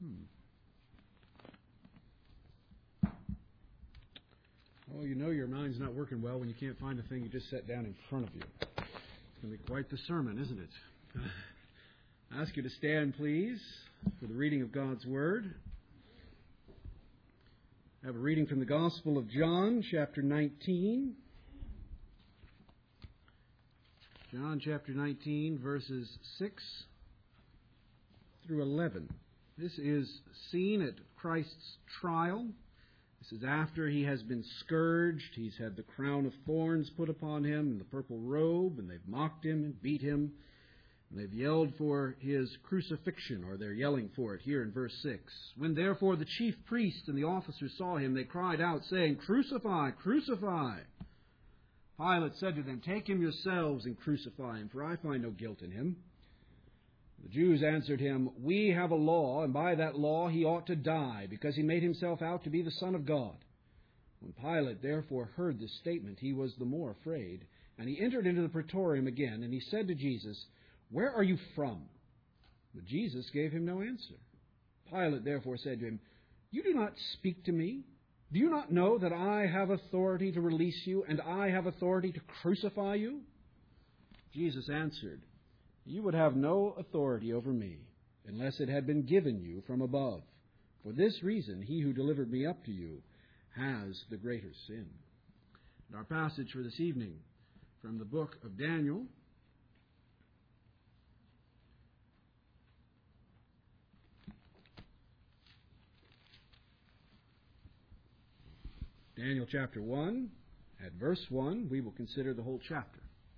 Well, you know your mind's not working well when you can't find the thing you just set down in front of you. It's going to be quite the sermon, isn't it? I ask you to stand, please, for the reading of God's Word. I have a reading from the Gospel of John, chapter 19. John chapter 19, verses 6 through 11. This is seen at Christ's trial. This is after he has been scourged. He's had the crown of thorns put upon him and the purple robe, and they've mocked him and beat him. And they've yelled for his crucifixion, or they're yelling for it here in verse 6. When therefore the chief priests and the officers saw him, they cried out, saying, "Crucify, crucify!" Pilate said to them, "Take him yourselves and crucify him, for I find no guilt in him." The Jews answered him, "We have a law, and by that law he ought to die, because he made himself out to be the Son of God." When Pilate therefore heard this statement, he was the more afraid, and he entered into the praetorium again, and he said to Jesus, "Where are you from?" But Jesus gave him no answer. Pilate therefore said to him, "You do not speak to me? Do you not know that I have authority to release you, and I have authority to crucify you?" Jesus answered, "You would have no authority over me, unless it had been given you from above. For this reason, he who delivered me up to you has the greater sin." And our passage for this evening, from the book of Daniel, Daniel chapter 1, at verse 1, we will consider the whole chapter.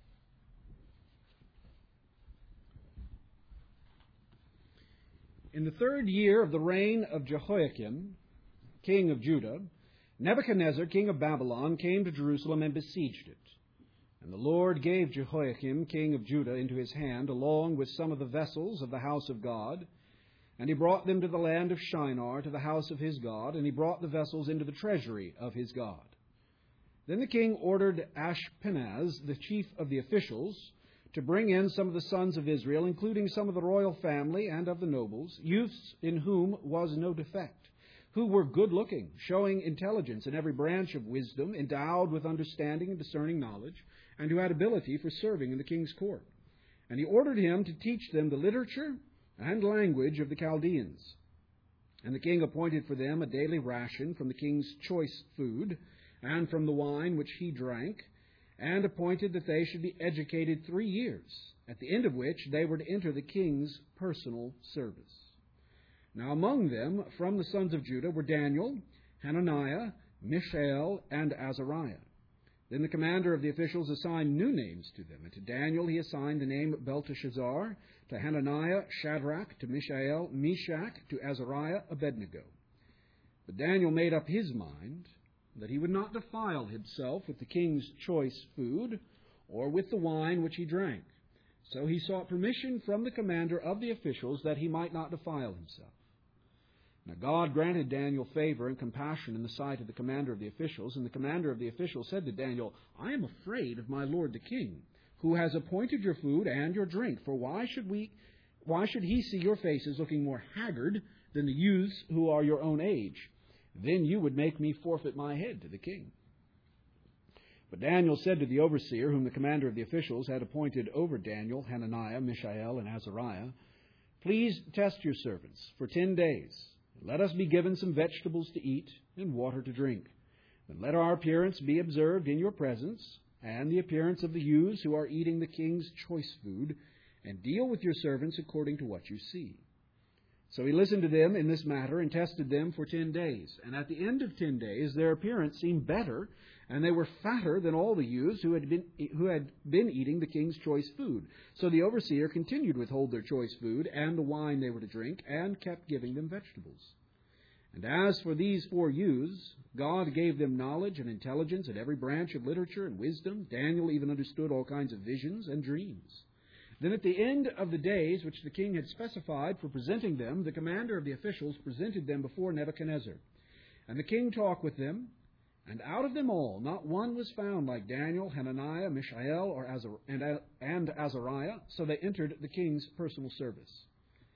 In the 3rd year of the reign of Jehoiakim, king of Judah, Nebuchadnezzar, king of Babylon, came to Jerusalem and besieged it. And the Lord gave Jehoiakim, king of Judah, into his hand, along with some of the vessels of the house of God. And he brought them to the land of Shinar, to the house of his God, and he brought the vessels into the treasury of his God. Then the king ordered Ashpenaz, the chief of the officials, to bring in some of the sons of Israel, including some of the royal family and of the nobles, youths in whom was no defect, who were good-looking, showing intelligence in every branch of wisdom, endowed with understanding and discerning knowledge, and who had ability for serving in the king's court. And he ordered him to teach them the literature and language of the Chaldeans. And the king appointed for them a daily ration from the king's choice food, and from the wine which he drank, and appointed that they should be educated 3 years, at the end of which they were to enter the king's personal service. Now among them, from the sons of Judah, were Daniel, Hananiah, Mishael, and Azariah. Then the commander of the officials assigned new names to them. And to Daniel he assigned the name Belteshazzar, to Hananiah, Shadrach, to Mishael, Meshach, to Azariah, Abednego. But Daniel made up his mind that he would not defile himself with the king's choice food, or with the wine which he drank. So he sought permission from the commander of the officials that he might not defile himself. Now God granted Daniel favor and compassion in the sight of the commander of the officials, and the commander of the officials said to Daniel, "I am afraid of my lord the king, who has appointed your food and your drink. For why should he see your faces looking more haggard than the youths who are your own age? Then you would make me forfeit my head to the king." But Daniel said to the overseer, whom the commander of the officials had appointed over Daniel, Hananiah, Mishael, and Azariah, "Please test your servants for 10 days. Let us be given some vegetables to eat and water to drink. Then let our appearance be observed in your presence, and the appearance of the youths who are eating the king's choice food, and deal with your servants according to what you see." So he listened to them in this matter and tested them for 10 days. And at the end of 10 days their appearance seemed better, and they were fatter than all the youths who had been eating the king's choice food. So the overseer continued to withhold their choice food and the wine they were to drink, and kept giving them vegetables. And as for these 4 youths, God gave them knowledge and intelligence in every branch of literature and wisdom. Daniel even understood all kinds of visions and dreams. Then at the end of the days which the king had specified for presenting them, the commander of the officials presented them before Nebuchadnezzar. And the king talked with them, and out of them all not one was found like Daniel, Hananiah, Mishael, and Azariah, so they entered the king's personal service.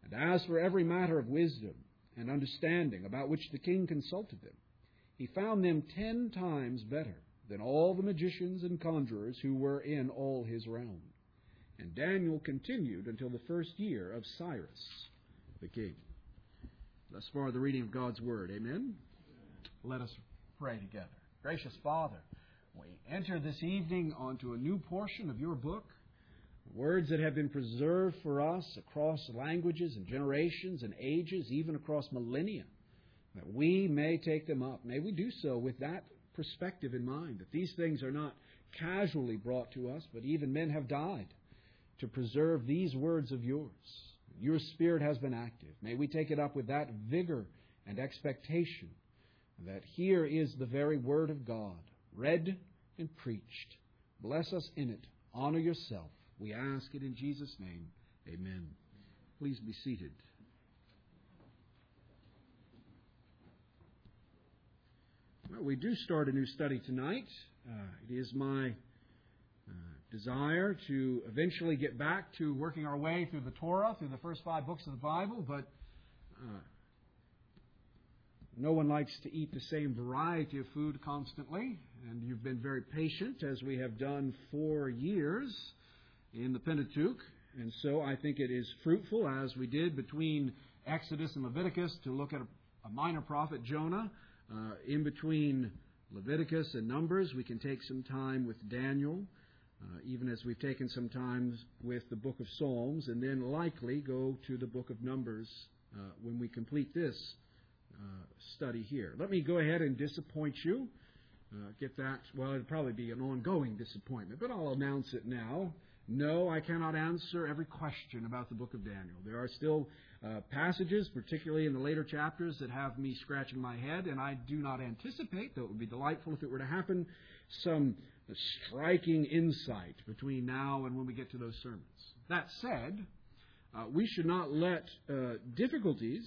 And as for every matter of wisdom and understanding about which the king consulted them, he found them 10 times better than all the magicians and conjurers who were in all his realm. And Daniel continued until the first year of Cyrus the king. Thus far, the reading of God's Word. Amen? Let us pray together. Gracious Father, we enter this evening onto a new portion of your book, words that have been preserved for us across languages and generations and ages, even across millennia, that we may take them up. May we do so with that perspective in mind, that these things are not casually brought to us, but even men have died to preserve these words of yours. Your Spirit has been active. May we take it up with that vigor and expectation that here is the very Word of God, read and preached. Bless us in it. Honor yourself. We ask it in Jesus' name. Amen. Please be seated. Well, we do start a new study tonight. It is my desire to eventually get back to working our way through the Torah, through the first 5 books of the Bible, but no one likes to eat the same variety of food constantly, and you've been very patient, as we have done 4 years in the Pentateuch, and so I think it is fruitful, as we did between Exodus and Leviticus, to look at a minor prophet, Jonah. In between Leviticus and Numbers, we can take some time with Daniel, even as we've taken some time with the book of Psalms, and then likely go to the book of Numbers when we complete this study here. Let me go ahead and disappoint you. Get that? Well, it'll probably be an ongoing disappointment, but I'll announce it now. No, I cannot answer every question about the book of Daniel. There are still passages, particularly in the later chapters, that have me scratching my head, and I do not anticipate, though it would be delightful if it were to happen, some striking insight between now and when we get to those sermons. That said, we should not let difficulties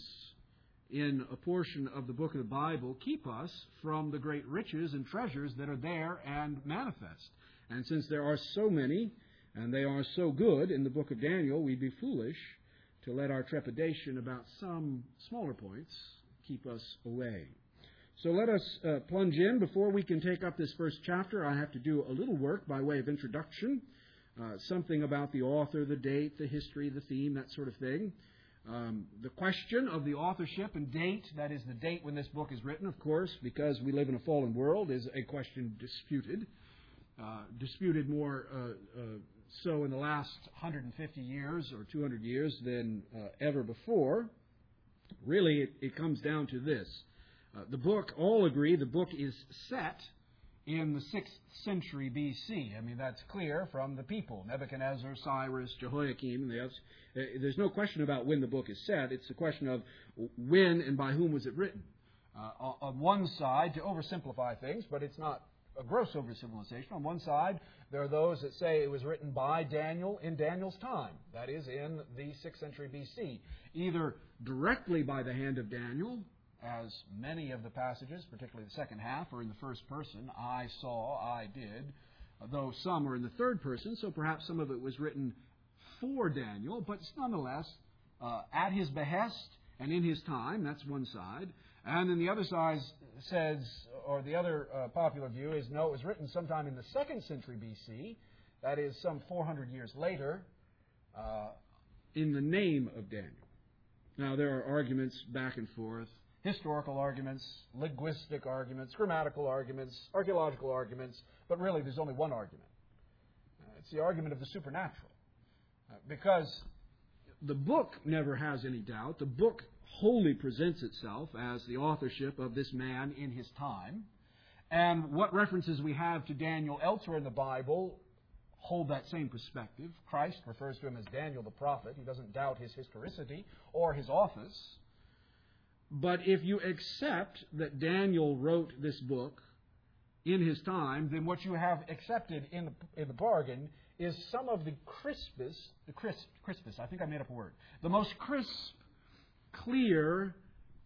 in a portion of the book of the Bible keep us from the great riches and treasures that are there and manifest. And since there are so many, and they are so good in the book of Daniel, we'd be foolish to let our trepidation about some smaller points keep us away. So let us plunge in. Before we can take up this first chapter, I have to do a little work by way of introduction, something about the author, the date, the history, the theme, that sort of thing. The question of the authorship and date, that is the date when this book is written, of course, because we live in a fallen world, is a question disputed. Disputed more so in the last 150 years or 200 years than ever before. Really, it comes down to this. The book, all agree, the book is set in the 6th century B.C. I mean, that's clear from the people, Nebuchadnezzar, Cyrus, Jehoiakim, and the others. There's no question about when the book is set. It's a question of when and by whom was it written. On one side, to oversimplify things, but it's not a gross oversimplification. On one side, there are those that say it was written by Daniel in Daniel's time. That is, in the 6th century B.C. Either directly by the hand of Daniel, as many of the passages, particularly the second half, are in the first person. I saw, I did. Though some are in the third person, so perhaps some of it was written for Daniel, but nonetheless, at his behest and in his time. That's one side. And then the other side says, or the other popular view is, no, it was written sometime in the 2nd century B.C., that is some 400 years later, in the name of Daniel. Now, there are arguments back and forth, historical arguments, linguistic arguments, grammatical arguments, archaeological arguments, but really there's only one argument. It's the argument of the supernatural. Because the book never has any doubt. The book wholly presents itself as the authorship of this man in his time. And what references we have to Daniel elsewhere in the Bible hold that same perspective. Christ refers to him as Daniel the prophet. He doesn't doubt his historicity or his office. But if you accept that Daniel wrote this book in his time, then what you have accepted in the bargain is some of the crispest, I think I made up a word, the most crisp, clear,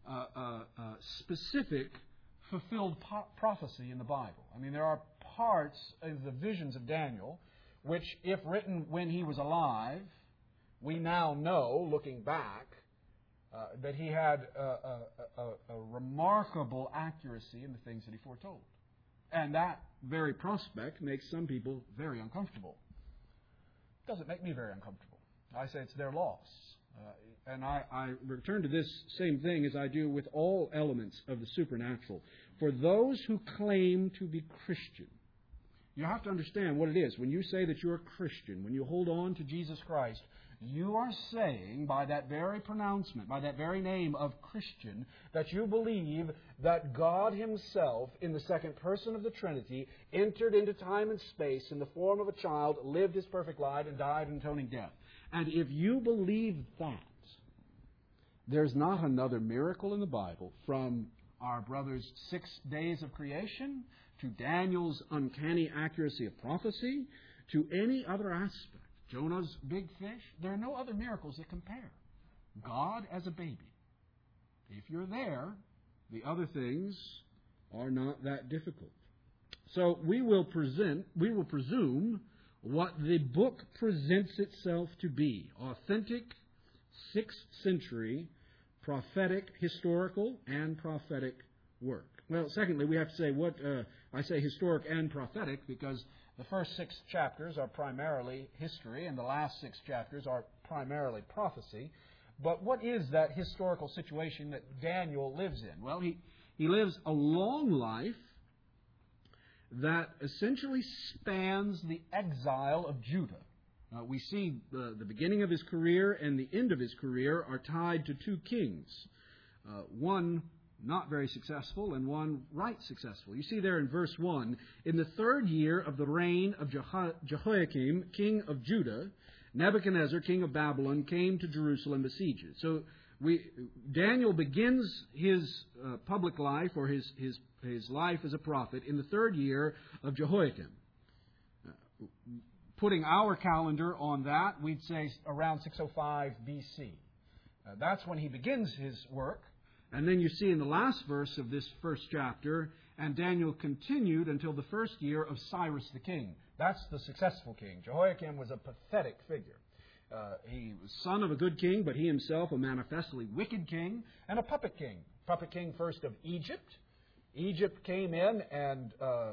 specific, fulfilled prophecy in the Bible. I mean, there are parts of the visions of Daniel which, if written when he was alive, we now know, looking back, that he had a remarkable accuracy in the things that he foretold. And that very prospect makes some people very uncomfortable. It doesn't make me very uncomfortable. I say it's their loss. And I return to this same thing as I do with all elements of the supernatural. For those who claim to be Christian, you have to understand what it is. When you say that you're a Christian, when you hold on to Jesus Christ, you are saying by that very pronouncement, by that very name of Christian, that you believe that God Himself, in the second person of the Trinity, entered into time and space in the form of a child, lived His perfect life, and died an atoning death. And if you believe that, there's not another miracle in the Bible, from our brother's 6 days of creation, to Daniel's uncanny accuracy of prophecy, to any other aspect. Jonah's big fish. There are no other miracles that compare. God as a baby. If you're there, the other things are not that difficult. So we will presume what the book presents itself to be. Authentic, 6th century, prophetic, historical, and prophetic work. Well, secondly, we have to say I say historic and prophetic because the first 6 chapters are primarily history and the last 6 chapters are primarily prophecy. But what is that historical situation that Daniel lives in? Well, he lives a long life that essentially spans the exile of Judah. We see the beginning of his career and the end of his career are tied to 2 kings. One not very successful, and one right successful. You see there in verse 1, in the 3rd year of the reign of Jehoiakim, king of Judah, Nebuchadnezzar, king of Babylon, came to Jerusalem and besieged it. So Daniel begins his public life, or his life as a prophet, in the 3rd year of Jehoiakim. Putting our calendar on that, we'd say around 605 BC. That's when he begins his work. And then you see in the last verse of this first chapter, and Daniel continued until the 1st year of Cyrus the king. That's the successful king. Jehoiakim was a pathetic figure. He was son of a good king, but he himself a manifestly wicked king and a puppet king. Puppet king first of Egypt. Egypt came in and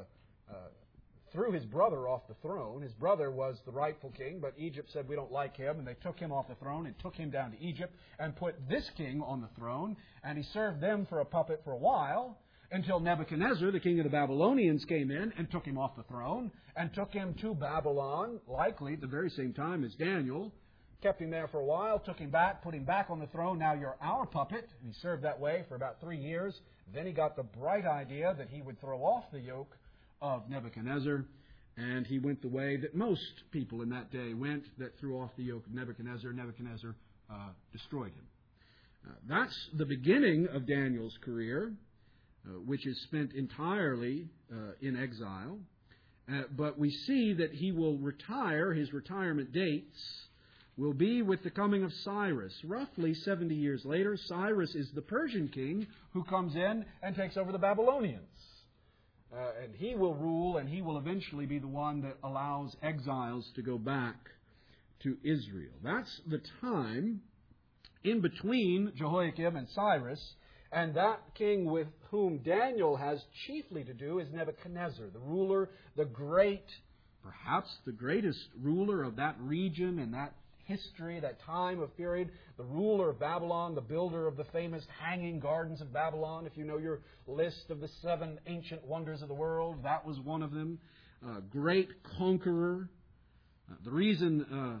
threw his brother off the throne. His brother was the rightful king, but Egypt said, we don't like him, and they took him off the throne and took him down to Egypt and put this king on the throne, and he served them for a puppet for a while until Nebuchadnezzar, the king of the Babylonians, came in and took him off the throne and took him to Babylon, likely at the very same time as Daniel, kept him there for a while, took him back, put him back on the throne. Now you're our puppet. And he served that way for about 3 years. Then he got the bright idea that he would throw off the yoke of Nebuchadnezzar, and he went the way that most people in that day went, that threw off the yoke of Nebuchadnezzar. Nebuchadnezzar destroyed him. That's the beginning of Daniel's career, which is spent entirely in exile. But we see that he will retire. His retirement dates will be with the coming of Cyrus. Roughly 70 years later, Cyrus is the Persian king who comes in and takes over the Babylonians. And he will rule, and he will eventually be the one that allows exiles to go back to Israel. That's the time in between Jehoiakim and Cyrus, and that king with whom Daniel has chiefly to do is Nebuchadnezzar, the ruler, the great, perhaps the greatest ruler of that region and that history, that time of period, the ruler of Babylon, the builder of the famous Hanging Gardens of Babylon. If you know your list of the 7 ancient wonders of the world, that was one of them. Great conqueror. The reason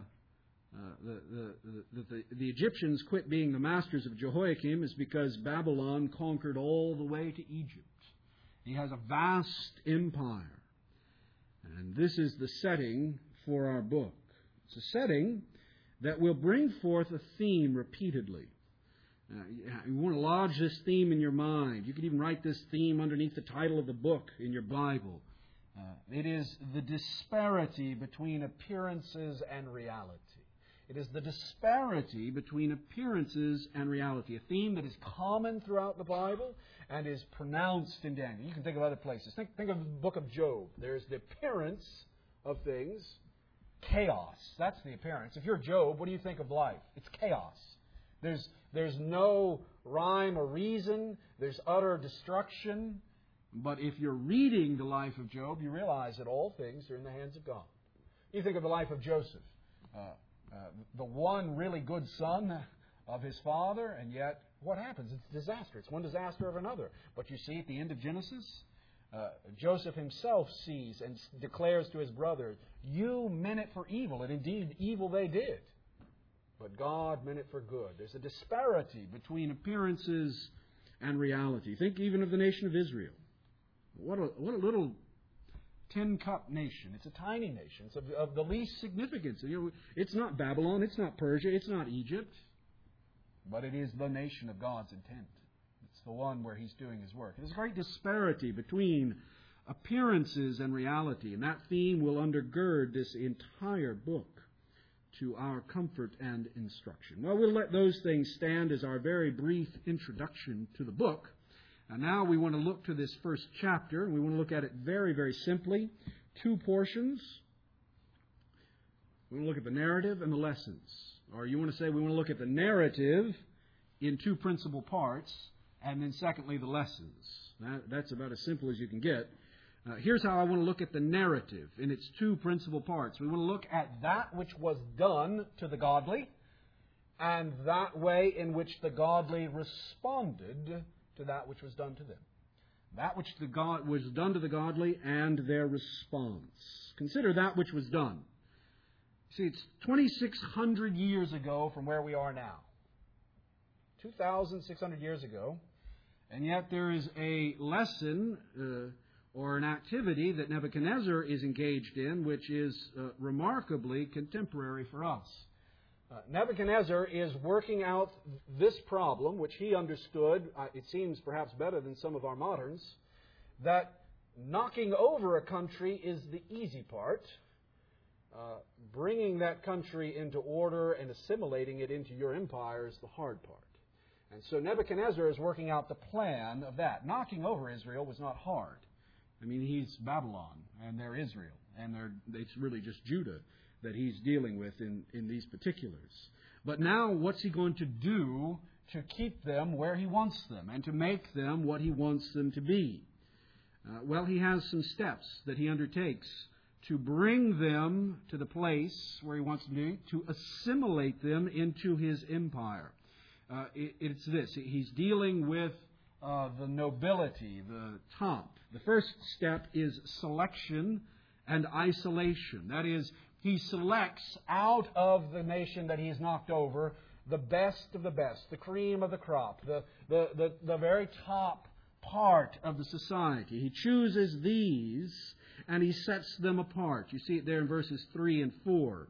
the Egyptians quit being the masters of Jehoiakim is because Babylon conquered all the way to Egypt. He has a vast empire. And this is the setting for our book. It's a setting that will bring forth a theme repeatedly. You want to lodge this theme in your mind. You can even write this theme underneath the title of the book in your Bible. It is the disparity between appearances and reality. It is the disparity between appearances and reality. A theme that is common throughout the Bible and is pronounced in Daniel. You can think of other places. Think of the book of Job. There's the appearance of things. Chaos. That's the appearance. If you're Job, what do you think of life? It's chaos. There's no rhyme or reason. There's utter destruction. But if you're reading the life of Job, you realize that all things are in the hands of God. You think of the life of Joseph, the one really good son of his father, and yet what happens? It's disaster. It's one disaster of another. But you see at the end of Genesis, Joseph himself sees and declares to his brother, "You meant it for evil," and indeed evil they did. But God meant it for good. There's a disparity between appearances and reality. Think even of the nation of Israel. What a little tin-cup nation. It's a tiny nation. It's of the least significance. It's not Babylon. It's not Persia. It's not Egypt. But it is the nation of God's intent. It's the one where He's doing His work. There's a great disparity between appearances and reality. And that theme will undergird this entire book to our comfort and instruction. Well, we'll let those things stand as our very brief introduction to the book. And now we want to look to this first chapter, and we want to look at it very, very simply. Two portions. We want to look at the narrative and the lessons. Or you want to say we want to look at the narrative in two principal parts, and then secondly, the lessons. That's about as simple as you can get. Here's how I want to look at the narrative in its two principal parts. We want to look at that which was done to the godly, and that way in which the godly responded to that which was done to them. That which was done to the godly and their response. Consider that which was done. See, it's 2,600 years ago from where we are now. 2,600 years ago. And yet there is a lesson or an activity that Nebuchadnezzar is engaged in which is remarkably contemporary for us. Nebuchadnezzar is working out this problem, which he understood, it seems perhaps better than some of our moderns, that knocking over a country is the easy part. Bringing that country into order and assimilating it into your empire is the hard part. And so Nebuchadnezzar is working out the plan of that. Knocking over Israel was not hard. I mean, he's Babylon, and they're Israel, and it's really just Judah that he's dealing with in these particulars. But now what's he going to do to keep them where he wants them and to make them what he wants them to be? Well, he has some steps that he undertakes to bring them to the place where he wants them to be, to assimilate them into his empire. It's this. He's dealing with the nobility, the top. The first step is selection and isolation. That is, he selects out of the nation that he's knocked over the best of the best, the cream of the crop, the very top part of the society. He chooses these and he sets them apart. You see it there in verses 3 and 4.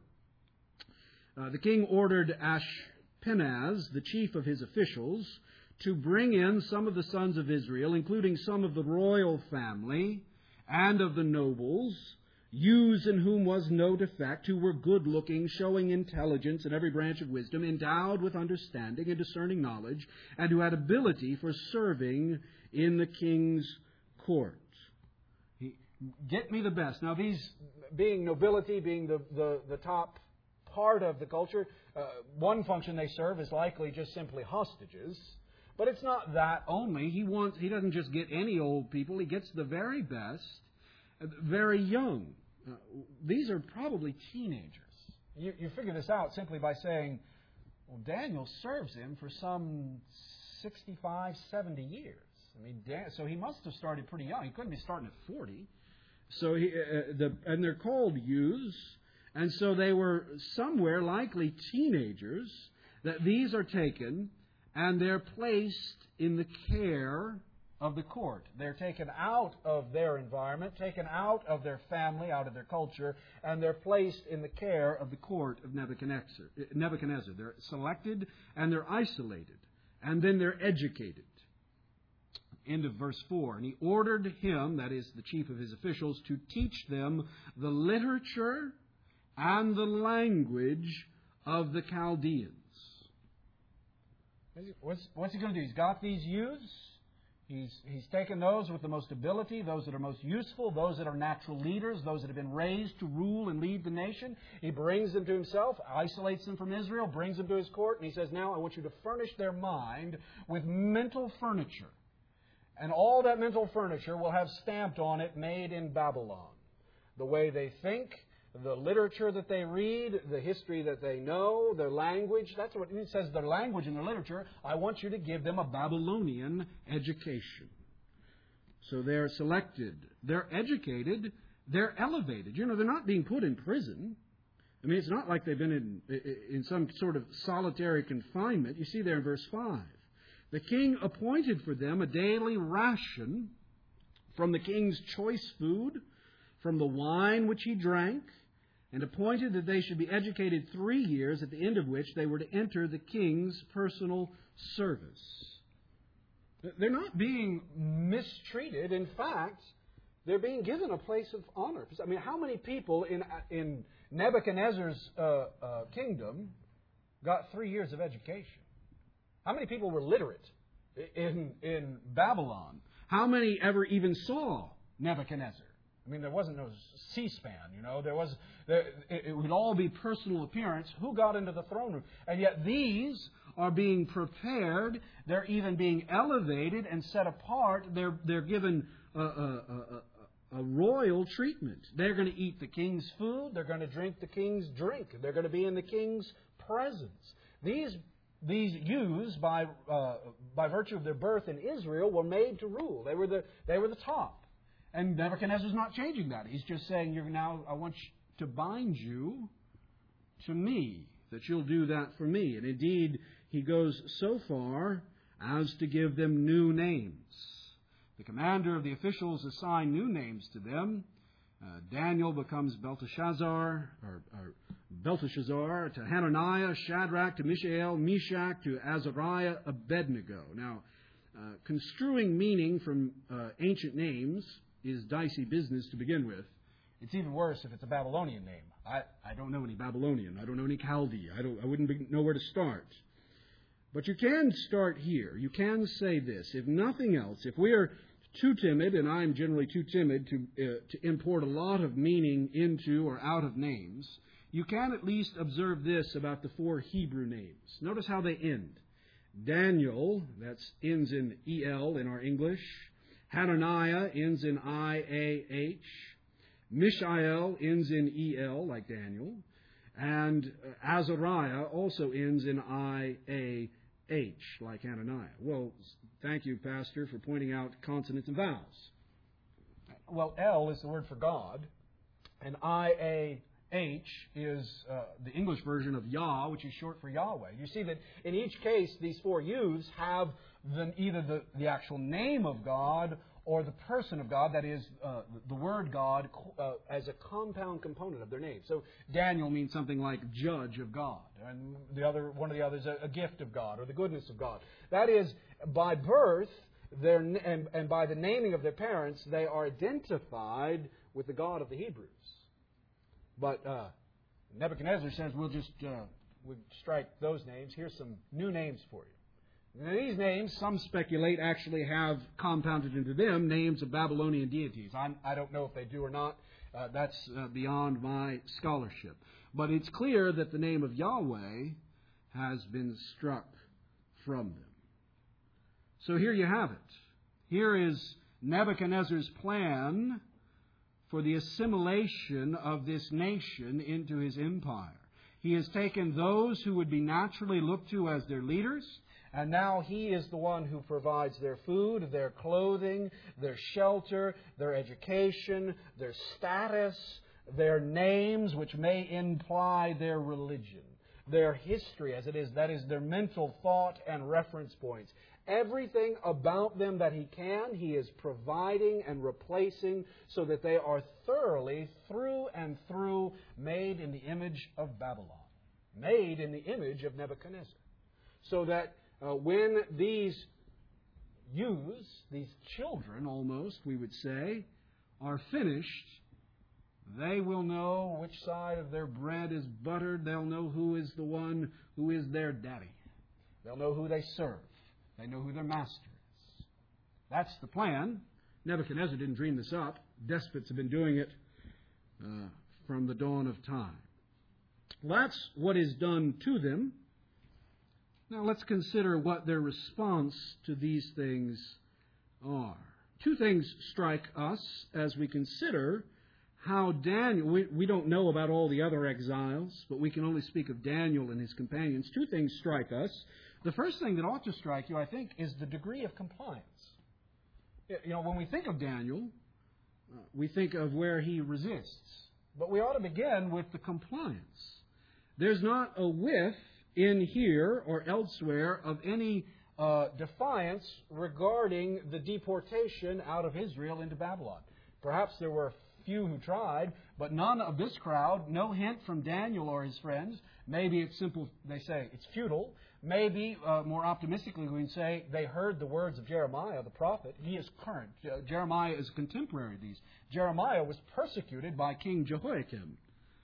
The king ordered Ashpenaz, the chief of his officials, to bring in some of the sons of Israel, including some of the royal family and of the nobles, youths in whom was no defect, who were good-looking, showing intelligence in every branch of wisdom, endowed with understanding and discerning knowledge, and who had ability for serving in the king's court. Get me the best. Now, these being nobility, being the top part of the culture, one function they serve is likely just simply hostages. But it's not that only. He doesn't just get any old people. He gets the very best, very young. These are probably teenagers. You figure this out simply by saying, well, Daniel serves him for some 65, 70 years. I mean, so he must have started pretty young. He couldn't be starting at 40. So and they're called youths, and so they were somewhere likely teenagers. That these are taken and they're placed in the care of the court. They're taken out of their environment, taken out of their family, out of their culture, and they're placed in the care of the court of Nebuchadnezzar. They're selected and they're isolated, and then they're educated. End of verse 4. And he ordered him, that is the chief of his officials, to teach them the literature and the language of the Chaldeans. What's he going to do? He's got these youths. He's taken those with the most ability, those that are most useful, those that are natural leaders, those that have been raised to rule and lead the nation. He brings them to himself, isolates them from Israel, brings them to his court, and he says, now I want you to furnish their mind with mental furniture. And all that mental furniture will have stamped on it, made in Babylon. The way they think, the literature that they read, the history that they know, their language. That's what it says, their language and their literature. I want you to give them a Babylonian education. So they're selected, they're educated, they're elevated. They're not being put in prison. I mean, it's not like they've been in some sort of solitary confinement. You see there in verse 5. The king appointed for them a daily ration from the king's choice food, from the wine which he drank, and appointed that they should be educated 3 years, at the end of which they were to enter the king's personal service. They're not being mistreated. In fact, they're being given a place of honor. I mean, how many people in Nebuchadnezzar's kingdom got 3 years of education? How many people were literate in Babylon? How many ever even saw Nebuchadnezzar? I mean, there wasn't no C-SPAN, it would all be personal appearance. Who got into the throne room? And yet these are being prepared. They're even being elevated and set apart. They're given a royal treatment. They're going to eat the king's food. They're going to drink the king's drink. They're going to be in the king's presence. These youths, by virtue of their birth in Israel, were made to rule. They were the top. And Nebuchadnezzar's not changing that. He's just saying, I want to bind you to me, that you'll do that for me. And indeed, he goes so far as to give them new names. The commander of the officials assigned new names to them. Daniel becomes Belteshazzar, to Hananiah, Shadrach, to Mishael, Meshach, to Azariah, Abednego. Now, construing meaning from ancient names is dicey business to begin with. It's even worse if it's a Babylonian name. I don't know any Babylonian. I don't know any Chaldee. I wouldn't know where to start. But you can start here. You can say this. If nothing else, if we are too timid, and I'm generally too timid to import a lot of meaning into or out of names, you can at least observe this about the 4 Hebrew names. Notice how they end. Daniel, that ends in E-L in our English. Hananiah ends in I-A-H. Mishael ends in E-L, like Daniel. And Azariah also ends in I-A-H, like Hananiah. Well, thank you, Pastor, for pointing out consonants and vowels. Well, L is the word for God, and I-A-H is the English version of Yah, which is short for Yahweh. You see that in each case, these 4 youths have either the actual name of God or the person of God, that is, the word God, as a compound component of their name. So Daniel means something like judge of God, and one of the others, a gift of God, or the goodness of God. That is, by birth and by the naming of their parents, they are identified with the God of the Hebrews. But Nebuchadnezzar says, we'll strike those names. Here's some new names for you. Now, these names, some speculate, actually have compounded into them names of Babylonian deities. I don't know if they do or not. That's beyond my scholarship. But it's clear that the name of Yahweh has been struck from them. So here you have it. Here is Nebuchadnezzar's plan for the assimilation of this nation into his empire. He has taken those who would be naturally looked to as their leaders, and now he is the one who provides their food, their clothing, their shelter, their education, their status, their names, which may imply their religion, their history, as it is, that is, their mental thought and reference points. Everything about them that he is providing and replacing so that they are thoroughly, through and through, made in the image of Babylon, made in the image of Nebuchadnezzar. So that when these youths, these children almost, we would say, are finished, they will know which side of their bread is buttered. They'll know who is the one who is their daddy. They'll know who they serve. They know who their master is. That's the plan. Nebuchadnezzar didn't dream this up. Despots have been doing it from the dawn of time. That's what is done to them. Now let's consider what their response to these things are. Two things strike us as we consider how Daniel, we don't know about all the other exiles, but we can only speak of Daniel and his companions. Two things strike us. The first thing that ought to strike you, I think, is the degree of compliance. When we think of Daniel, we think of where he resists. But we ought to begin with the compliance. There's not a whiff in here or elsewhere of any defiance regarding the deportation out of Israel into Babylon. Perhaps there were a few who tried, but none of this crowd, no hint from Daniel or his friends. Maybe it's simple, they say it's futile. Maybe, more optimistically, we can say they heard the words of Jeremiah, the prophet. He is current. Jeremiah is a contemporary of these. Jeremiah was persecuted by King Jehoiakim.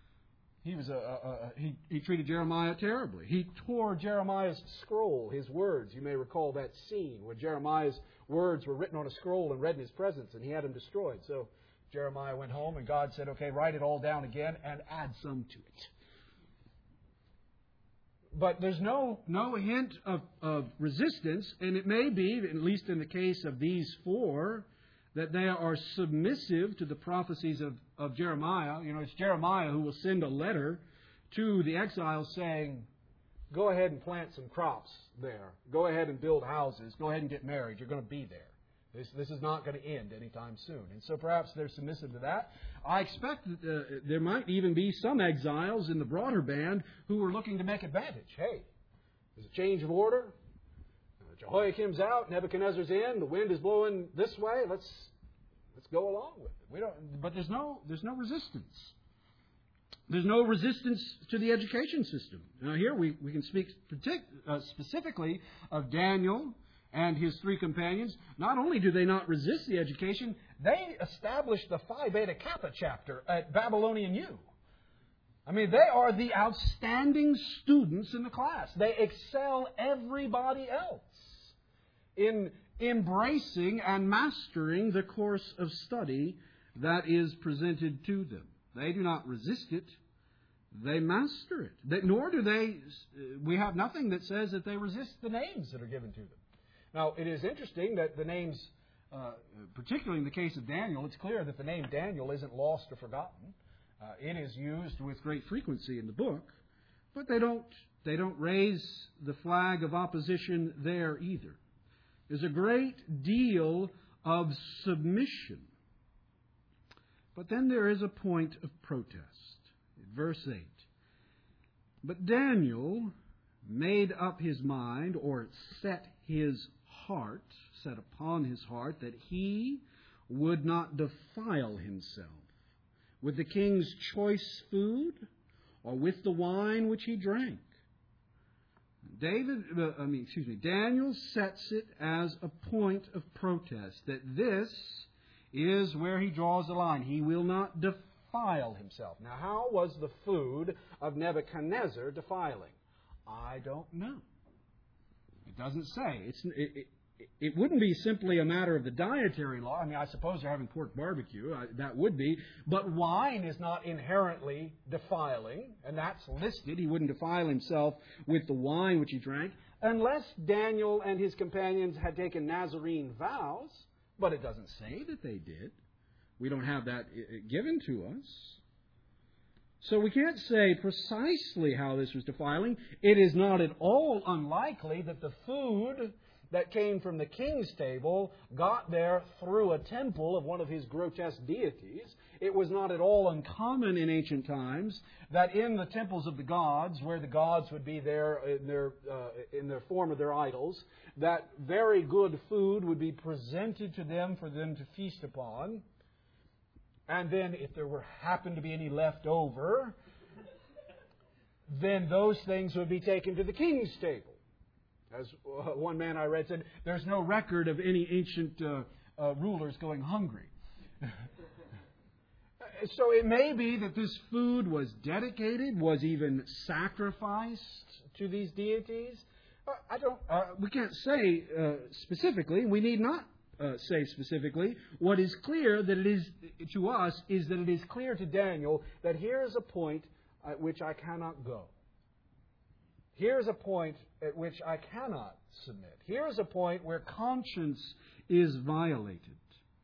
He treated Jeremiah terribly. He tore Jeremiah's scroll, his words. You may recall that scene where Jeremiah's words were written on a scroll and read in his presence, and he had them destroyed. So Jeremiah went home, and God said, okay, write it all down again and add some to it. But there's no hint of resistance, and it may be, at least in the case of these four, that they are submissive to the prophecies of Jeremiah. It's Jeremiah who will send a letter to the exiles saying, go ahead and plant some crops there. Go ahead and build houses. Go ahead and get married. You're going to be there. This is not going to end anytime soon. And so perhaps they're submissive to that. I expect that there might even be some exiles in the broader band who are looking to make advantage. Hey, there's a change of order. Jehoiakim's out, Nebuchadnezzar's in, the wind is blowing this way. Let's go along with it. But there's no resistance. There's no resistance to the education system. Now here we can speak specifically of Daniel and his three companions. Not only do they not resist the education, they established the Phi Beta Kappa chapter at Babylonian U. They are the outstanding students in the class. They excel everybody else in embracing and mastering the course of study that is presented to them. They do not resist it. They master it. Nor do they, we have nothing that says that they resist the names that are given to them. Now, it is interesting that the names, particularly in the case of Daniel, it's clear that the name Daniel isn't lost or forgotten. It is used with great frequency in the book, but they don't raise the flag of opposition there either. There's a great deal of submission. But then there is a point of protest. Verse 8. But Daniel made up his mind, or set upon his heart, that he would not defile himself with the king's choice food or with the wine which he drank. Daniel sets it as a point of protest, that this is where he draws the line. He will not defile himself. Now, how was the food of Nebuchadnezzar defiling? I don't know. It doesn't say. It wouldn't be simply a matter of the dietary law. I suppose they're having pork barbecue. That would be. But wine is not inherently defiling, and that's listed. He wouldn't defile himself with the wine which he drank, unless Daniel and his companions had taken Nazarene vows. But it doesn't say that they did. We don't have that given to us. So we can't say precisely how this was defiling. It is not at all unlikely that the food that came from the king's table got there through a temple of one of his grotesque deities. It was not at all uncommon in ancient times that in the temples of the gods, where the gods would be there in their form of their idols, that very good food would be presented to them for them to feast upon. And then if there happened to be any left over, then those things would be taken to the king's table. As one man I read said, there's no record of any ancient rulers going hungry. So it may be that this food was dedicated, was even sacrificed to these deities. We can't say specifically. We need not say specifically. What is clear that it is to us is that it is clear to Daniel that here is a point at which I cannot go. Here is a point at which I cannot submit. Here is a point where conscience is violated.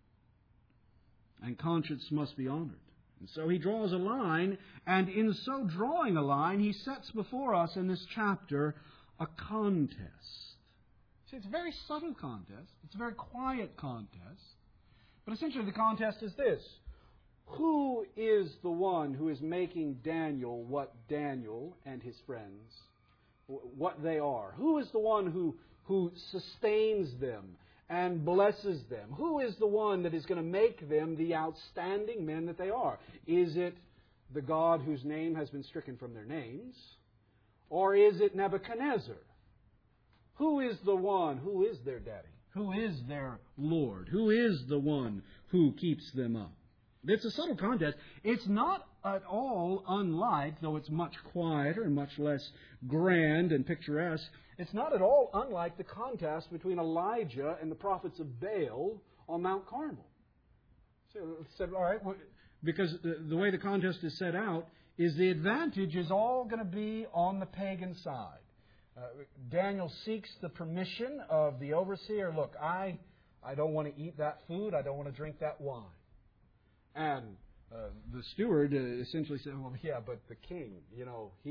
And conscience must be honored. And so he draws a line, and in so drawing a line, he sets before us in this chapter a contest. See, it's a very subtle contest. It's a very quiet contest. But essentially the contest is this. Who is the one who is making Daniel what Daniel and his friends, what they are? Who is the one who sustains them and blesses them? Who is the one that is going to make them the outstanding men that they are? Is it the God whose name has been stricken from their names? Or is it Nebuchadnezzar? Who is the one? Who is their daddy? Who is their Lord? Who is the one who keeps them up? It's a subtle contest. It's not at all unlike, though it's much quieter and much less grand and picturesque, it's not at all unlike the contest between Elijah and the prophets of Baal on Mount Carmel. So it said, all right, because the way the contest is set out is the advantage is all going to be on the pagan side. Daniel seeks the permission of the overseer. Look, I don't want to eat that food. I don't want to drink that wine. And the steward essentially said, well, yeah, but the king, we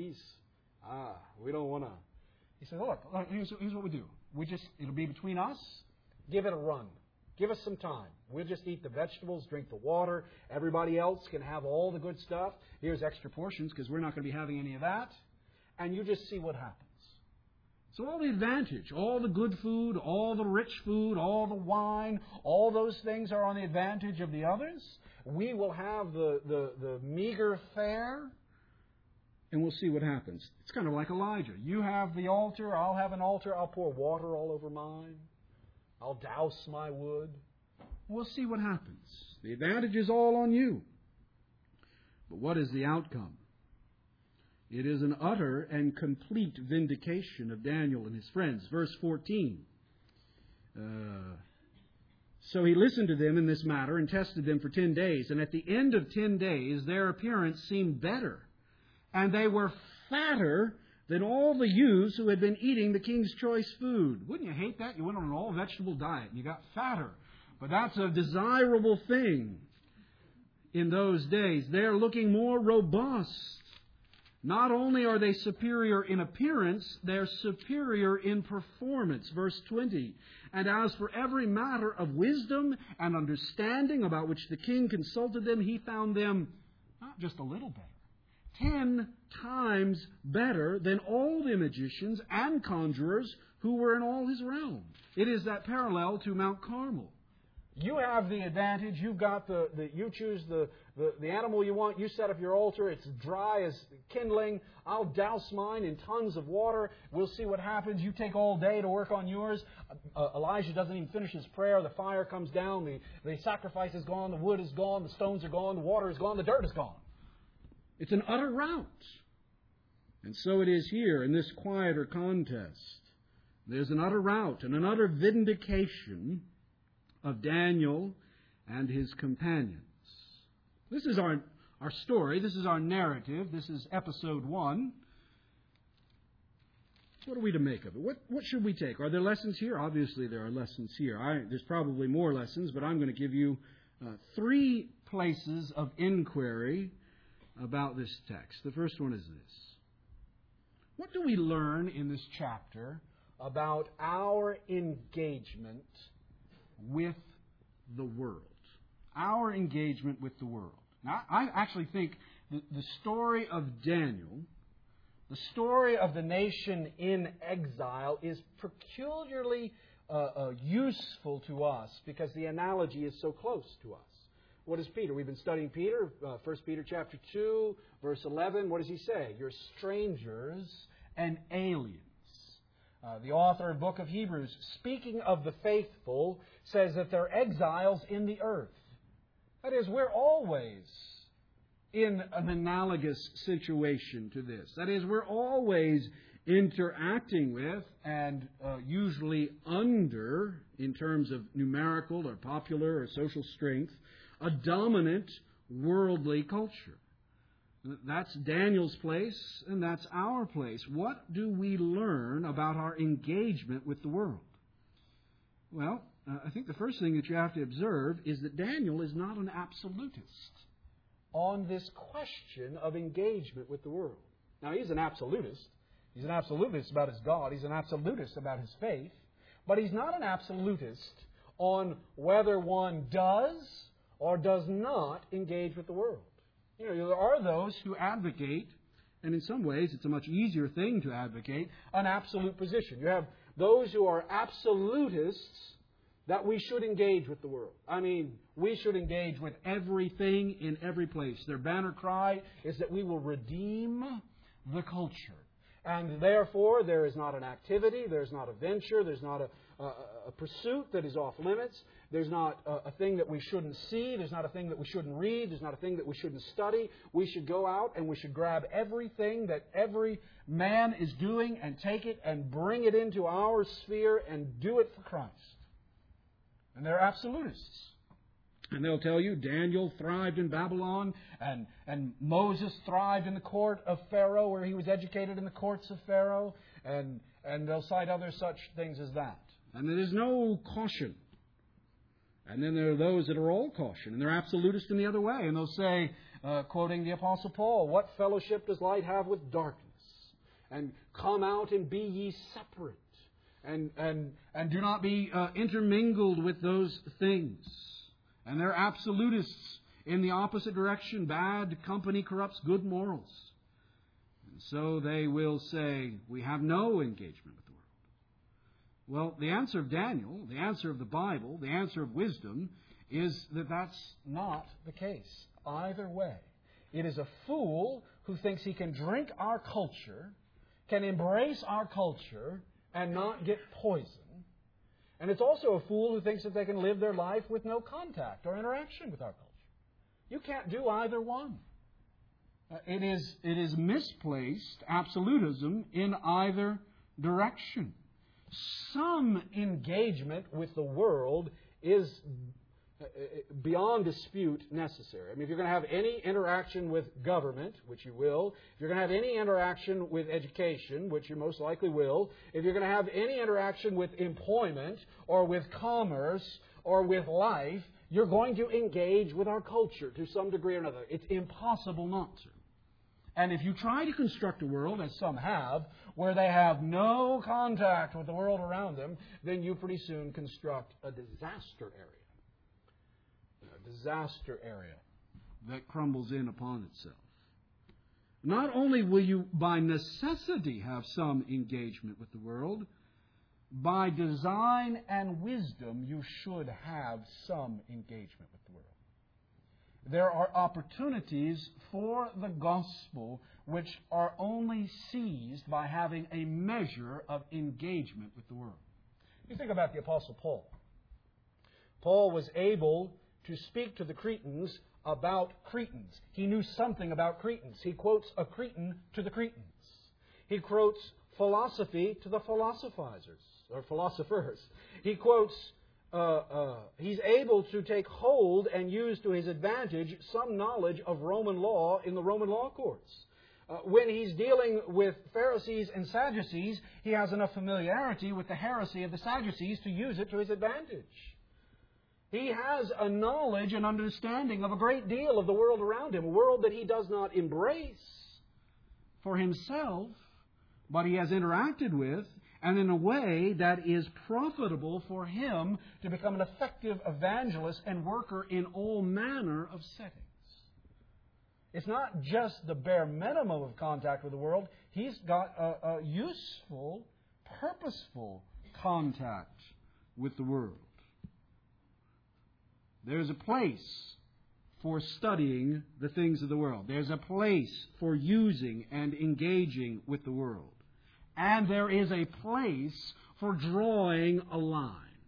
don't want to. He said, look, here's what we do. It'll be between us. Give it a run. Give us some time. We'll just eat the vegetables, drink the water. Everybody else can have all the good stuff. Here's extra portions because we're not going to be having any of that. And you just see what happens. So all the advantage, all the good food, all the rich food, all the wine, all those things are on the advantage of the others. We will have the meager fare, and we'll see what happens. It's kind of like Elijah. You have the altar, I'll have an altar, I'll pour water all over mine. I'll douse my wood. We'll see what happens. The advantage is all on you. But what is the outcome? It is an utter and complete vindication of Daniel and his friends. Verse 14. So he listened to them in this matter and tested them for 10 days. And at the end of 10 days, their appearance seemed better. And they were fatter than all the youths who had been eating the king's choice food. Wouldn't you hate that? You went on an all-vegetable diet and you got fatter. But that's a desirable thing in those days. They're looking more robust. Not only are they superior in appearance, they're superior in performance. Verse 20. And as for every matter of wisdom and understanding about which the king consulted them, he found them not just a little better, 10 times better than all the magicians and conjurers who were in all his realm. It is that parallel to Mount Carmel. You have the advantage. You've got you choose the animal you want. You set up your altar. It's dry as kindling. I'll douse mine in tons of water. We'll see what happens. You take all day to work on yours. Elijah doesn't even finish his prayer. The fire comes down. The sacrifice is gone. The wood is gone. The stones are gone. The water is gone. The dirt is gone. It's an utter rout. And so it is here in this quieter contest. There's an utter rout and an utter vindication of Daniel and his companions. This is our story. This is our narrative. This is episode 1. What are we to make of it? What should we take? Are there lessons here? Obviously there are lessons here. There's probably more lessons, but I'm going to give you 3 places of inquiry about this text. The first one is this. What do we learn in this chapter about our engagement with the world? Our engagement with the world. Now, I actually think the story of Daniel, the story of the nation in exile, is peculiarly useful to us because the analogy is so close to us. What is Peter? We've been studying Peter, 1 Peter chapter 2, verse 11. What does he say? You're strangers and aliens. The author of the book of Hebrews, speaking of the faithful, says that they're exiles in the earth. That is, we're always in an analogous situation to this. That is, we're always interacting with and usually under, in terms of numerical or popular or social strength, a dominant worldly culture. That's Daniel's place, and that's our place. What do we learn about our engagement with the world? Well, I think the first thing that you have to observe is that Daniel is not an absolutist on this question of engagement with the world. Now, he's an absolutist. He's an absolutist about his God. He's an absolutist about his faith. But he's not an absolutist on whether one does or does not engage with the world. You know, there are those who advocate, and in some ways it's a much easier thing to advocate, an absolute position. You have those who are absolutists that we should engage with the world. I mean, we should engage with everything in every place. Their banner cry is that we will redeem the culture. And therefore, there is not an activity, there's not a venture, there's not a pursuit that is off limits, there's not a thing that we shouldn't see, there's not a thing that we shouldn't read, there's not a thing that we shouldn't study. We should go out and we should grab everything that every man is doing and take it and bring it into our sphere and do it for Christ. And they're absolutists. And they'll tell you Daniel thrived in Babylon and Moses thrived in the court of Pharaoh, where he was educated in the courts of Pharaoh. And they'll cite other such things as that. And there is no caution. And then there are those that are all caution, and they're absolutist in the other way. And they'll say, quoting the Apostle Paul, "What fellowship does light have with darkness? And come out and be ye separate. And do not be intermingled with those things." And they're absolutists in the opposite direction. Bad company corrupts good morals. And so they will say, we have no engagement with the world. Well, the answer of Daniel, the answer of the Bible, the answer of wisdom is that that's not the case either way. It is a fool who thinks he can drink our culture, can embrace our culture, and not get poisoned. And it's also a fool who thinks that they can live their life with no contact or interaction with our culture. You can't do either one. It is misplaced absolutism in either direction. Some engagement with the world is beyond dispute necessary. I mean, if you're going to have any interaction with government, which you will, if you're going to have any interaction with education, which you most likely will, if you're going to have any interaction with employment or with commerce or with life, you're going to engage with our culture to some degree or another. It's impossible not to. And if you try to construct a world, as some have, where they have no contact with the world around them, then you pretty soon construct a disaster area. A disaster area that crumbles in upon itself. Not only will you by necessity have some engagement with the world, by design and wisdom you should have some engagement with the world. There are opportunities for the gospel which are only seized by having a measure of engagement with the world. You think about the Apostle Paul. Paul was able to speak to the Cretans about Cretans. He knew something about Cretans. He quotes a Cretan to the Cretans. He quotes philosophy to the philosophizers, or philosophers. He quotes, he's able to take hold and use to his advantage some knowledge of Roman law in the Roman law courts. When he's dealing with Pharisees and Sadducees, he has enough familiarity with the heresy of the Sadducees to use it to his advantage. He has a knowledge and understanding of a great deal of the world around him, a world that he does not embrace for himself, but he has interacted with, and in a way that is profitable for him to become an effective evangelist and worker in all manner of settings. It's not just the bare minimum of contact with the world. He's got a useful, purposeful contact with the world. There's a place for studying the things of the world. There's a place for using and engaging with the world. And there is a place for drawing a line.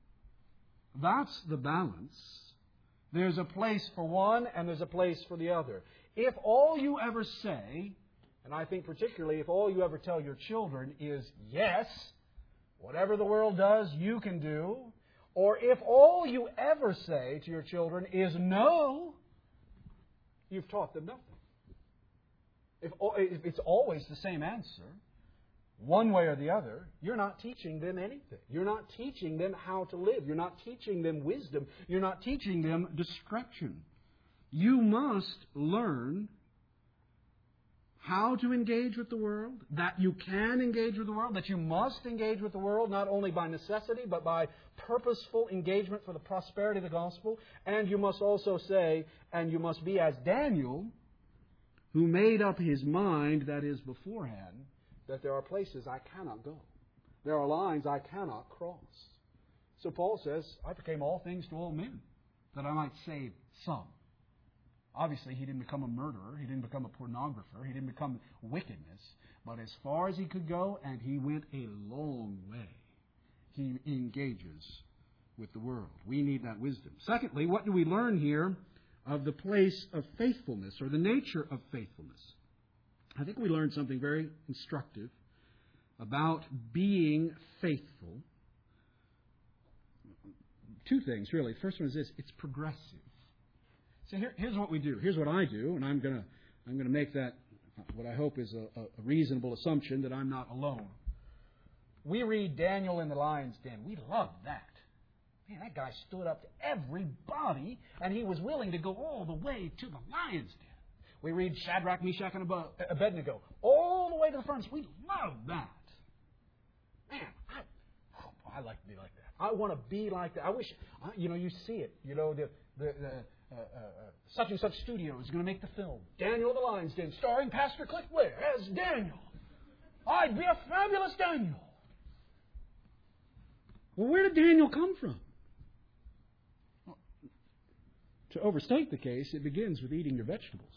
That's the balance. There's a place for one and there's a place for the other. If all you ever say, And I think particularly if all you ever tell your children is yes, whatever the world does, you can do, or if all you ever say to your children is no, you've taught them nothing. If it's always the same answer, one way or the other, you're not teaching them anything. You're not teaching them how to live. You're not teaching them wisdom. You're not teaching them discretion. You must learn how to engage with the world, that you can engage with the world, that you must engage with the world, not only by necessity, but by purposeful engagement for the prosperity of the gospel. And you must also say, and you must be as Daniel, who made up his mind, that is beforehand, that there are places I cannot go. There are lines I cannot cross. So Paul says, I became all things to all men, that I might save some. Obviously, he didn't become a murderer. He didn't become a pornographer. He didn't become wickedness. But as far as he could go, and he went a long way, he engages with the world. We need that wisdom. Secondly, what do we learn here of the place of faithfulness, or the nature of faithfulness? I think we learned something very instructive about being faithful. Two things, really. First one is this: it's progressive. So here's what we do. Here's what I do, and I'm going to make that what I hope is a reasonable assumption that I'm not alone. We read Daniel in the lion's den. We love that. Man, that guy stood up to everybody, and he was willing to go all the way to the lion's den. We read Shadrach, Meshach, and Abednego all the way to the furnace. We love that. Man, I like to be like that. I want to be like that. I wish, you see it. The such and such studio is going to make the film Daniel in the Lion's Den, starring Pastor Cliff Blair as Daniel. I'd be a fabulous Daniel. Well, where did Daniel come from? Well, to overstate the case, it begins with eating your vegetables.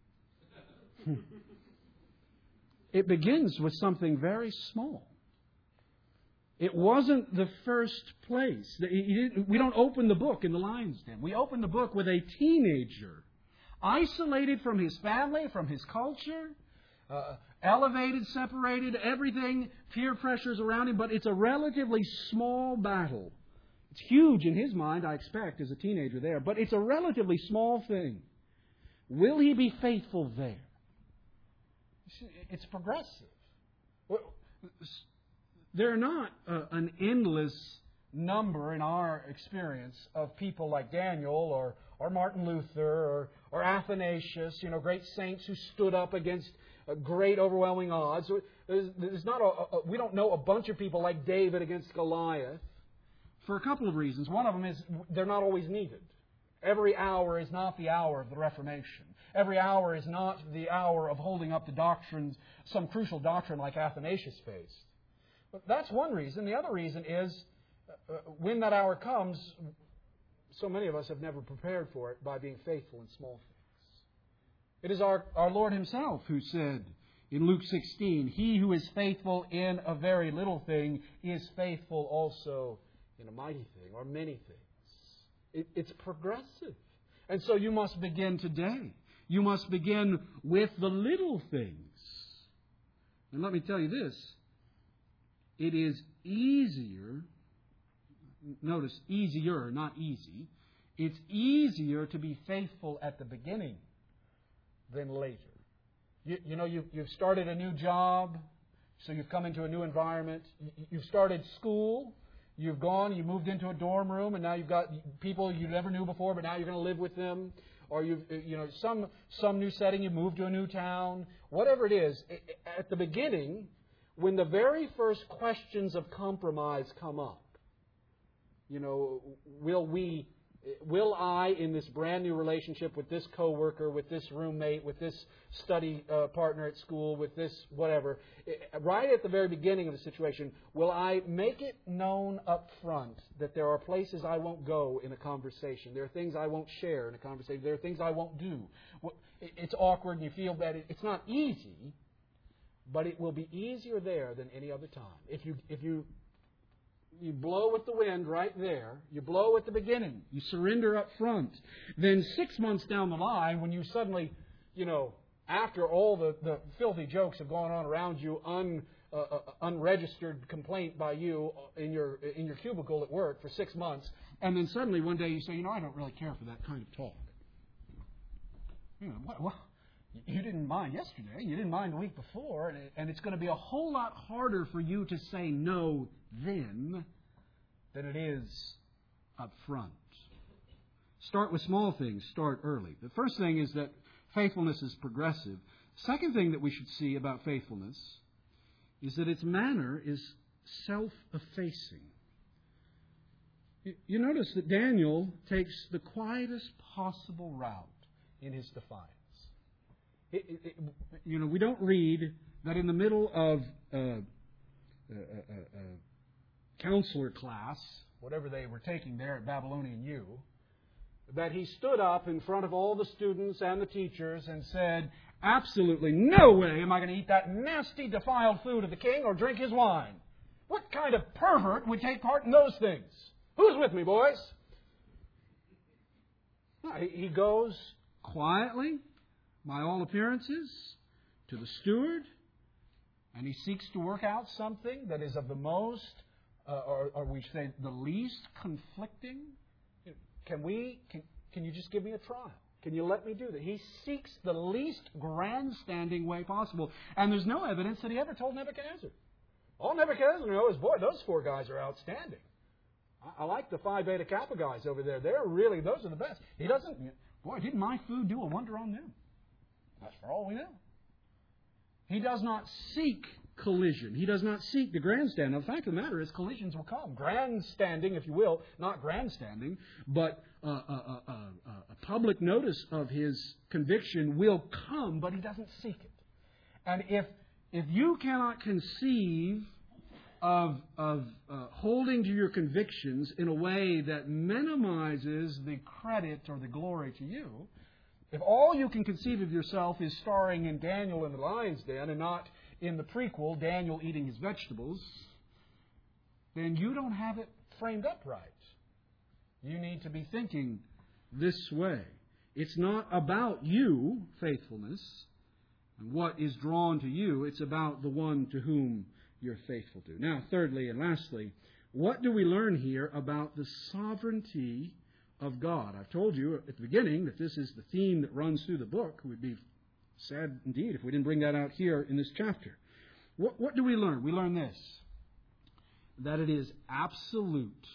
It begins with something very small. It wasn't the first place. We don't open the book in the lion's den. We open the book with a teenager, isolated from his family, from his culture, elevated, separated, everything, peer pressures around him, but it's a relatively small battle. It's huge in his mind, I expect, as a teenager there, but it's a relatively small thing. Will he be faithful there? It's progressive. There are not an endless number in our experience of people like Daniel or Martin Luther or Athanasius, great saints who stood up against great overwhelming odds. We don't know a bunch of people like David against Goliath for a couple of reasons. One of them is they're not always needed. Every hour is not the hour of the Reformation. Every hour is not the hour of holding up the doctrines, some crucial doctrine like Athanasius faced. But that's one reason. The other reason is when that hour comes, so many of us have never prepared for it by being faithful in small things. It is our Lord Himself who said in Luke 16, "He who is faithful in a very little thing is faithful also in a mighty thing," or many things. It's progressive. And so you must begin today. You must begin with the little things. And let me tell you this. It is easier, notice easier, not easy. It's easier to be faithful at the beginning than later. You've started a new job, so you've come into a new environment. You've started school. You've gone, you moved into a dorm room, and now you've got people you never knew before, but now you're going to live with them. Or some new setting, you moved to a new town. Whatever it is, at the beginning, when the very first questions of compromise come up, will I, in this brand new relationship with this coworker, with this roommate, with this study partner at school, with this whatever, right at the very beginning of the situation, will I make it known up front that there are places I won't go in a conversation? There are things I won't share in a conversation. There are things I won't do. It's awkward and you feel bad. It's not easy, but it will be easier there than any other time. If you blow with the wind right there. You blow at the beginning. You surrender up front. Then 6 months down the line, when you suddenly, after all the filthy jokes have gone on around you, unregistered complaint by you in your cubicle at work for 6 months, and then suddenly one day you say, I don't really care for that kind of talk. Well, you didn't mind yesterday, you didn't mind the week before, and it's going to be a whole lot harder for you to say no then than it is up front. Start with small things, start early. The first thing is that faithfulness is progressive. Second thing that we should see about faithfulness is that its manner is self-effacing. You notice that Daniel takes the quietest possible route in his defiance. We don't read that in the middle of counselor class, whatever they were taking there at Babylonian U, that he stood up in front of all the students and the teachers and said, absolutely no way am I going to eat that nasty, defiled food of the king or drink his wine. What kind of pervert would take part in those things? Who's with me, boys? He goes quietly, by all appearances, to the steward, and he seeks to work out something that is of the most, or we say the least conflicting. Can you just give me a trial? Can you let me do that? He seeks the least grandstanding way possible. And there's no evidence that he ever told Nebuchadnezzar. All Nebuchadnezzar knows is, boy, those 4 guys are outstanding. I like the Phi Beta Kappa guys over there. Those are the best. He doesn't, didn't my food do a wonder on them? That's for all we know. He does not seek collision. He does not seek the grandstand. Now, the fact of the matter is collisions will come. Grandstanding, if you will, not grandstanding, but a public notice of his conviction will come, but he doesn't seek it. And if you cannot conceive of holding to your convictions in a way that minimizes the credit or the glory to you, if all you can conceive of yourself is starring in Daniel in the lion's den and not in the prequel, Daniel eating his vegetables, then you don't have it framed up right. You need to be thinking this way. It's not about you, faithfulness, and what is drawn to you. It's about the one to whom you're faithful to. Now, thirdly and lastly, what do we learn here about the sovereignty of God? I've told you at the beginning that this is the theme that runs through the book. It would be sad indeed if we didn't bring that out here in this chapter. What do we learn? We learn this, that it is absolute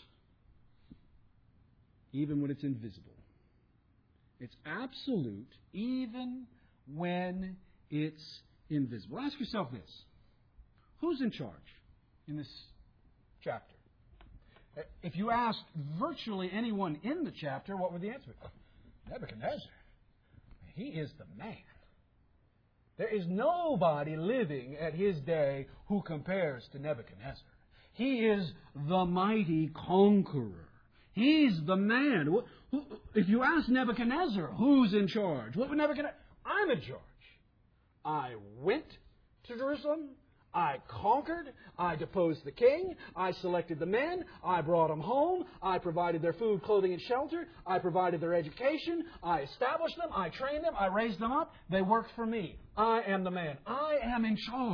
even when it's invisible. It's absolute even when it's invisible. Ask yourself this. Who's in charge in this chapter? If you asked virtually anyone in the chapter, what would the answer be? Nebuchadnezzar. He is the man. There is nobody living at his day who compares to Nebuchadnezzar. He is the mighty conqueror. He's the man. If you ask Nebuchadnezzar, who's in charge? What would Nebuchadnezzar? I'm in charge. I went to Jerusalem. I conquered. I deposed the king. I selected the men. I brought them home. I provided their food, clothing, and shelter. I provided their education. I established them. I trained them. I raised them up. They worked for me. I am the man. I am in charge.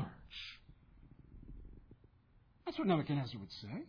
That's what Nebuchadnezzar would say.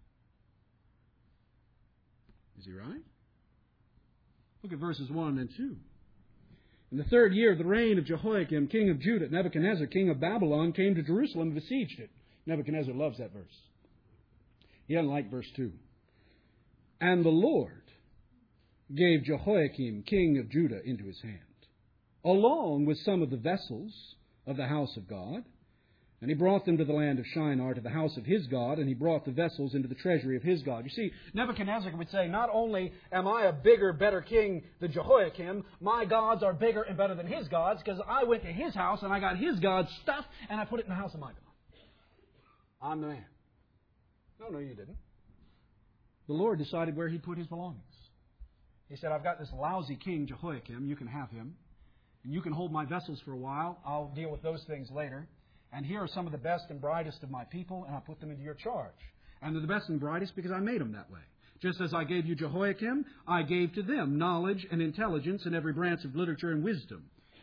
Is he right? Look at verses 1 and 2. In the 3rd year of the reign of Jehoiakim, king of Judah, Nebuchadnezzar, king of Babylon, came to Jerusalem and besieged it. Nebuchadnezzar loves that verse. He doesn't like verse 2. And the Lord gave Jehoiakim, king of Judah, into his hand, along with some of the vessels of the house of God. And he brought them to the land of Shinar, to the house of his God, and he brought the vessels into the treasury of his God. You see, Nebuchadnezzar would say, not only am I a bigger, better king than Jehoiakim, my gods are bigger and better than his gods, because I went to his house and I got his God's stuff, and I put it in the house of my God. I'm the man. No, you didn't. The Lord decided where He'd put His belongings. He said, I've got this lousy king, Jehoiakim. You can have him. And you can hold my vessels for a while. I'll deal with those things later. And here are some of the best and brightest of my people, and I'll put them into your charge. And they're the best and brightest because I made them that way. Just as I gave you Jehoiakim, I gave to them knowledge and intelligence in every branch of literature and wisdom.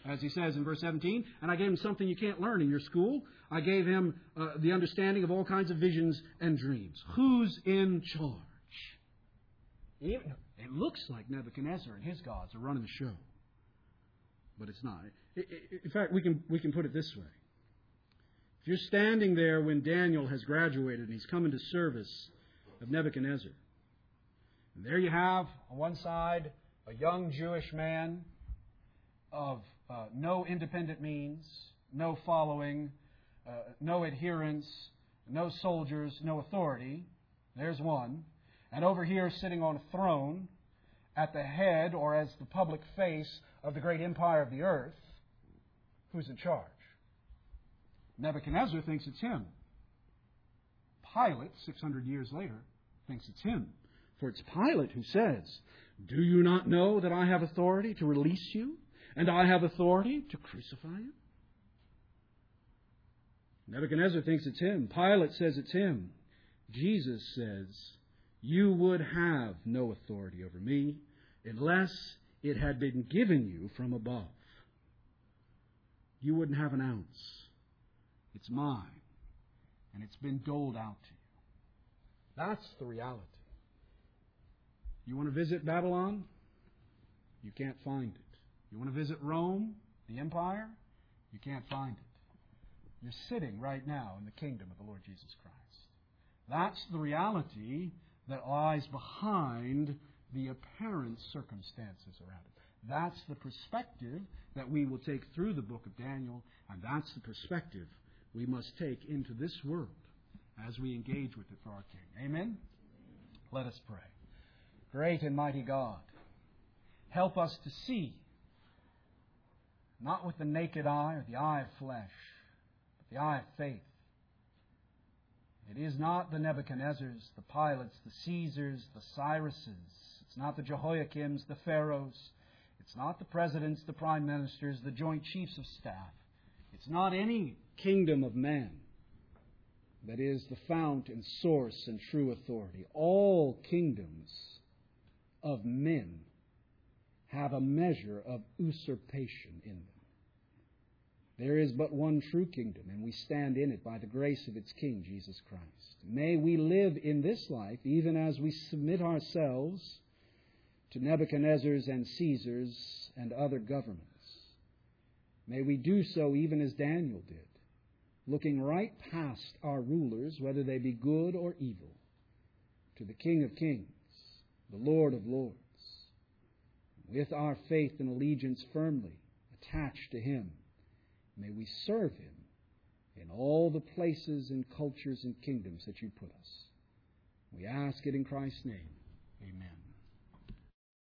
as he says in verse 17, and I gave him something you can't learn in your school. I gave him the understanding of all kinds of visions and dreams. Who's in charge? It looks like Nebuchadnezzar and his gods are running the show. But it's not. In fact, we can put it this way. If you're standing there when Daniel has graduated and he's come into service of Nebuchadnezzar, and there you have, on one side, a young Jewish man of no independent means, no following, no adherents, no soldiers, no authority. There's one. And over here, sitting on a throne, at the head or as the public face of the great empire of the earth, who's in charge? Nebuchadnezzar thinks it's him. Pilate, 600 years later, thinks it's him. For it's Pilate who says, "Do you not know that I have authority to release you, and I have authority to crucify you?" Nebuchadnezzar thinks it's him. Pilate says it's him. Jesus says, "You would have no authority over me unless it had been given you from above. You wouldn't have an ounce. It's mine, and it's been doled out to you." That's the reality. You want to visit Babylon? You can't find it. You want to visit Rome, the empire? You can't find it. You're sitting right now in the kingdom of the Lord Jesus Christ. That's the reality that lies behind the apparent circumstances around it. That's the perspective that we will take through the book of Daniel, and that's the perspective we must take into this world as we engage with it for our King. Amen? Let us pray. Great and mighty God, help us to see, not with the naked eye or the eye of flesh, but the eye of faith. It is not the Nebuchadnezzars, the Pilates, the Caesars, the Cyruses. It's not the Jehoiakims, the Pharaohs. It's not the presidents, the prime ministers, the joint chiefs of staff. It's not any kingdom of man that is the fount and source and true authority. All kingdoms of men have a measure of usurpation in them. There is but one true kingdom, and we stand in it by the grace of its King, Jesus Christ. May we live in this life even as we submit ourselves to Nebuchadnezzar's and Caesar's and other governments. May we do so even as Daniel did, looking right past our rulers, whether they be good or evil, to the King of Kings, the Lord of Lords, with our faith and allegiance firmly attached to Him. May we serve Him in all the places and cultures and kingdoms that you put us. We ask it in Christ's name. Amen.